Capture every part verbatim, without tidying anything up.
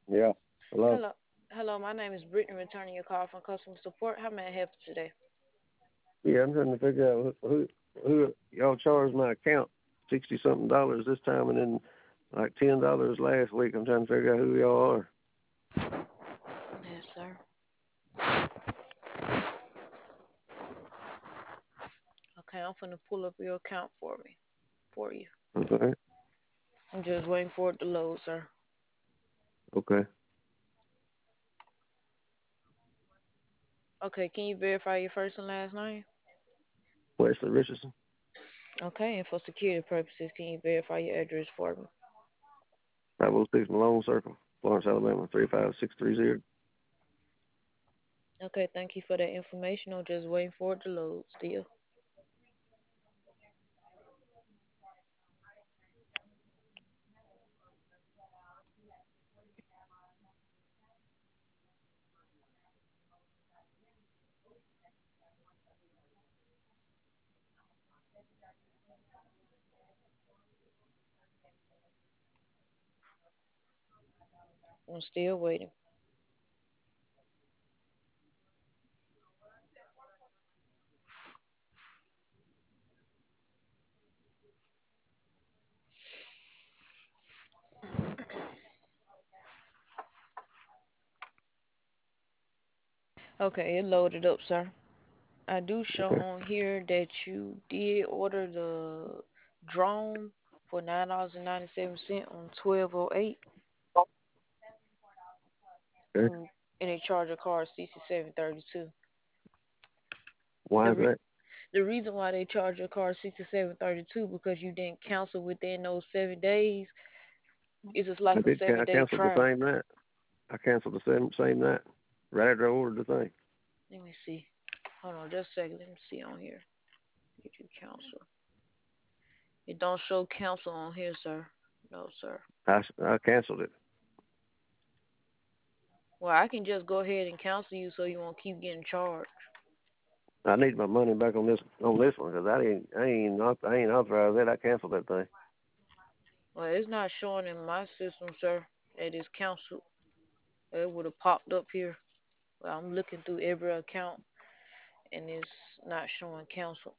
Yeah. Hello. Hello. Hello, my name is Brittany, returning your call from customer support. How may I help you today? Yeah, I'm trying to figure out who who, who y'all charged my account sixty something dollars this time, and then like ten dollars last week. I'm trying to figure out who y'all are. Yes, sir. Okay, I'm finna pull up your account for me. For you. Okay. I'm just waiting for it to load, sir. Okay. Okay, can you verify your first and last name? Wesley Richardson, Okay, and for security purposes, can you verify your address for me? five oh six Malone Circle, Florence, Alabama three five six three zero. Okay, thank you for that information. I'm just waiting for it to load still. I'm still waiting. Okay, it loaded up, sir. I do show Okay. on here that you did order the drone for nine dollars and ninety seven cent on twelve oh eight, Okay. and and they charge a card sixty seven thirty two. Why The is re- that? the reason why they charge your card sixty seven thirty two because you didn't cancel within those seven days. It's just I like a did. ca- seven I day canceled the trial. same night. I canceled the same same night. Right after I ordered the thing. Let me see. Hold on, just a second. Let me see on here. Did you cancel? It don't show cancel on here, sir. No, sir. I, I canceled it. Well, I can just go ahead and cancel you so you won't keep getting charged. I need my money back on this on this one because I ain't I ain't not I ain't authorized that. I canceled that thing. Well, it's not showing in my system, sir, that it's canceled. It would have popped up here. Well, I'm looking through every account and it's not showing cancel.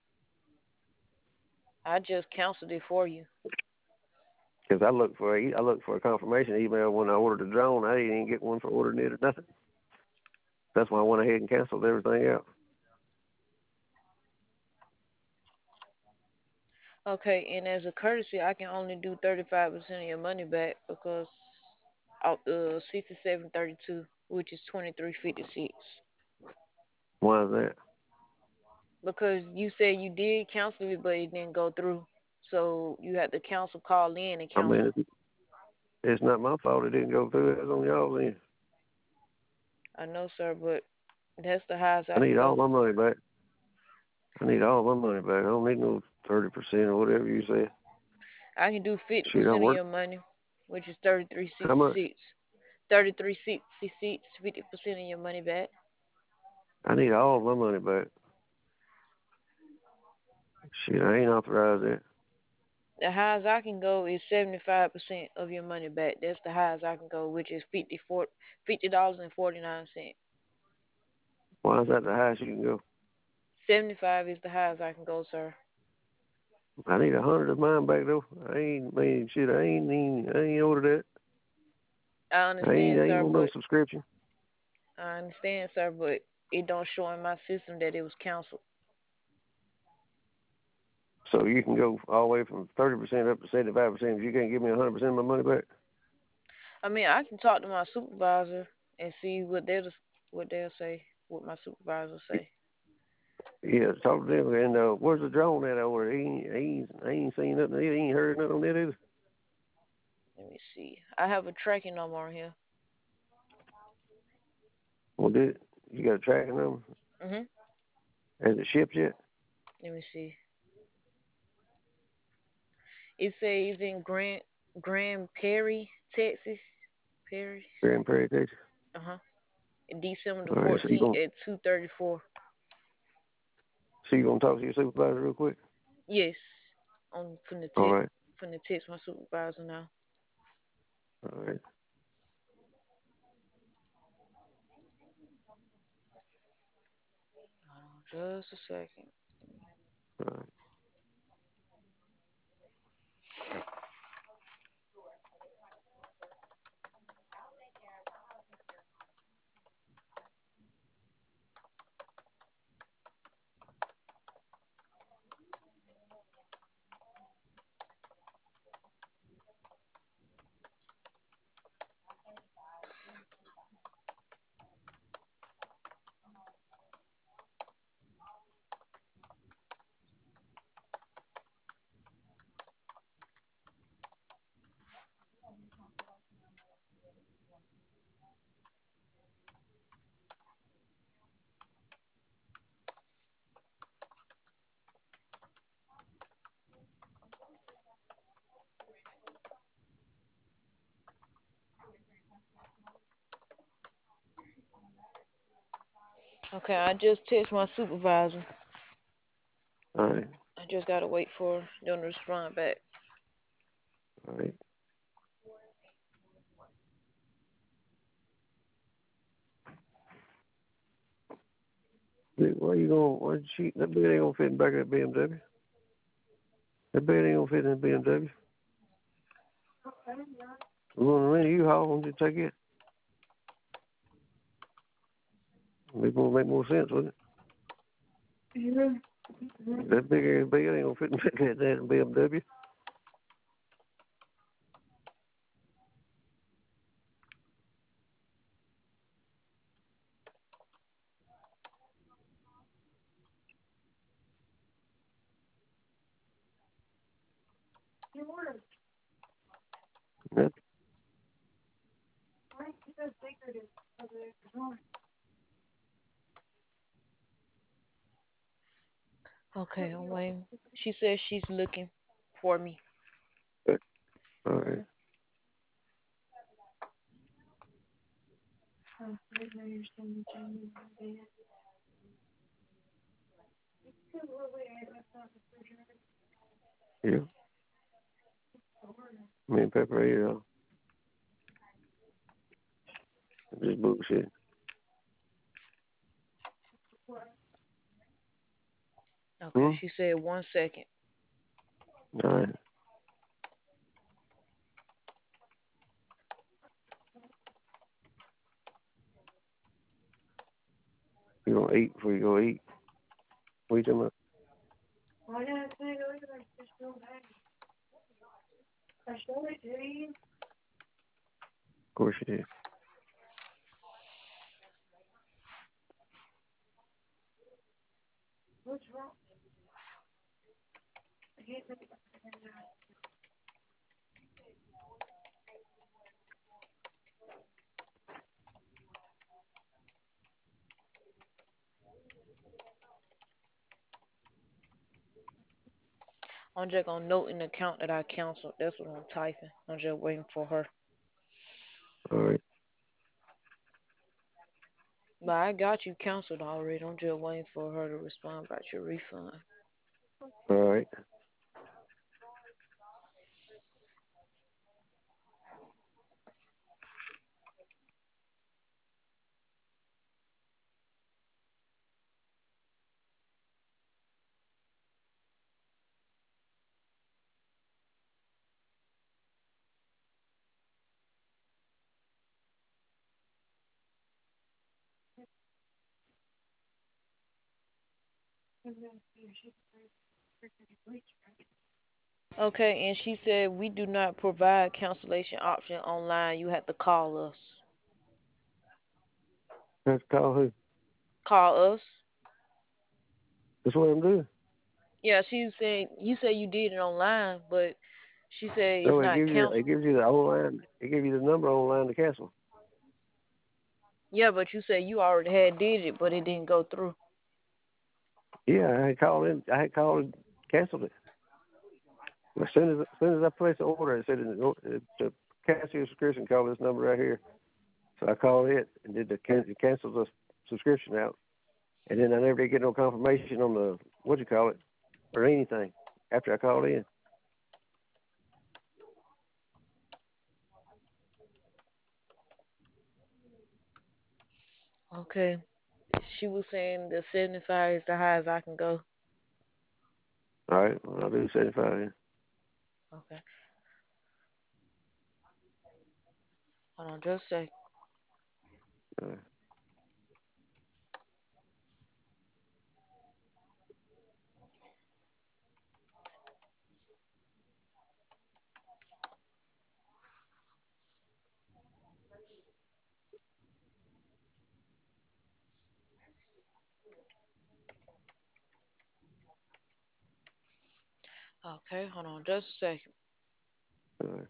I just canceled it for you. Because I looked for a, I looked for a confirmation email when I ordered the drone. I didn't even get one for ordering it or nothing. That's why I went ahead and canceled everything out. Okay, and as a courtesy, I can only do thirty-five percent of your money back because out the sixty-seven thirty-two, which is twenty-three fifty-six. Why is that? Because you said you did cancel it, but it didn't go through. So you had to cancel, call in and I mean, cancel. it's, it's not my fault it didn't go through. It's on y'all then. I know, sir, but that's the highest I I can need all go. my money back. I need all my money back. I don't need no thirty percent or whatever you said. I can do Shit, I fifty percent of work. your money, which is thirty-three How much? sixty-six. thirty-three sixty-six, fifty percent of your money back. I need all my money back. Shit, I ain't authorized that. The highest I can go is seventy-five percent of your money back. That's the highest I can go, which is fifty-four, fifty dollars and forty-nine cents. Why is that the highest you can go? seventy-five is the highest I can go, sir. I need a hundred of mine back though. I ain't man shit. I ain't even, I ain't ordered I that. I ain't understand, I ain't sir, on no but subscription. I understand, sir, but it don't show in my system that it was canceled. So you can go all the way from thirty percent up to seventy five percent. If you can't give me a hundred percent of my money back, I mean, I can talk to my supervisor and see what they'll what they'll say, what my supervisor say. yeah, talk to them. And uh, where's the drone at over there? He ain't, he ain't, I ain't seen nothing. He ain't heard nothing on that either. Let me see. I have a tracking number on here. Well, did you got a tracking number? Mhm. Has it shipped yet? Let me see. It says in Grand Grand Prairie, Texas. Perry. Grand Prairie, Texas. Uh huh. December the All right, so you fourteenth gonna at two thirty four. so you gonna talk to your supervisor real quick? Yes. I'm finna All text right, finna text my supervisor now. all right. Just a second. Right. Okay, I just text my supervisor. All right. I just gotta wait for them to respond back. All right. Dude, why you going? Why she? That bed ain't gonna fit in the back of that B M W. That bed ain't gonna fit in the B M W. We're gonna rent a U-Haul. Won't you take it? Make more make more sense, wouldn't it? Yeah. That big ass bed ain't gonna fit in the back of that B M W. That, Okay, I'm waiting. She says she's looking for me. that, all right. Yeah. Me and Pepper ate it all. Just bullshit. Okay, Hmm? she said one second. All right. You gonna eat before you go eat? What you talking about? Of course you did. I'm just gonna note in the account that I canceled. That's what I'm typing. I'm just waiting for her. All right. But I got you canceled already. I'm just waiting for her to respond about your refund. All right. Okay, and she said we do not provide cancellation option online. You have to call us. Let's call who? Call us. That's what I'm doing. Yeah, she was saying you said you did it online, but she said it's No, it not gives you it canceled. gives you the online. It gives you the number online to cancel. Yeah, but you said you already had did it, but it didn't go through. Yeah, I had called in. I had called and canceled it. As soon as as soon as I placed the order, it said to cancel your subscription, call this number right here. So I called it and did the can- cancel the subscription out, and then I never did get no confirmation on the what you call it or anything after I called in. Okay. She was saying the seventy-five is the highest I can go. All right, well, I'll do seventy-five then. Okay. Hold on just a second. All right. Okay, hold on just a second. All right.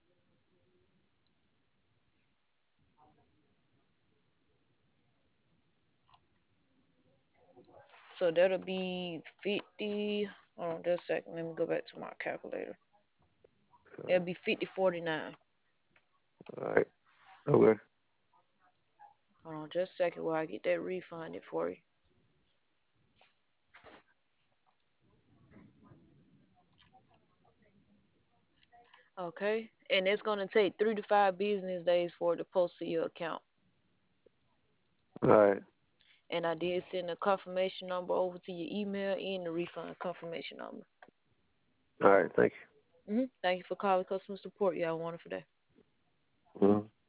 So that'll be fifty. Hold on just a second. Let me go back to my calculator. It'll be fifty forty-nine. All right. Okay. Hold on just a second while I get that refunded for you. Okay, and it's gonna take three to five business days for it to post to your account. All right. And I did send a confirmation number over to your email and the refund confirmation number. All right. Thank hmm Thank you for calling customer support. You have a wonderful day. you. Mm-hmm.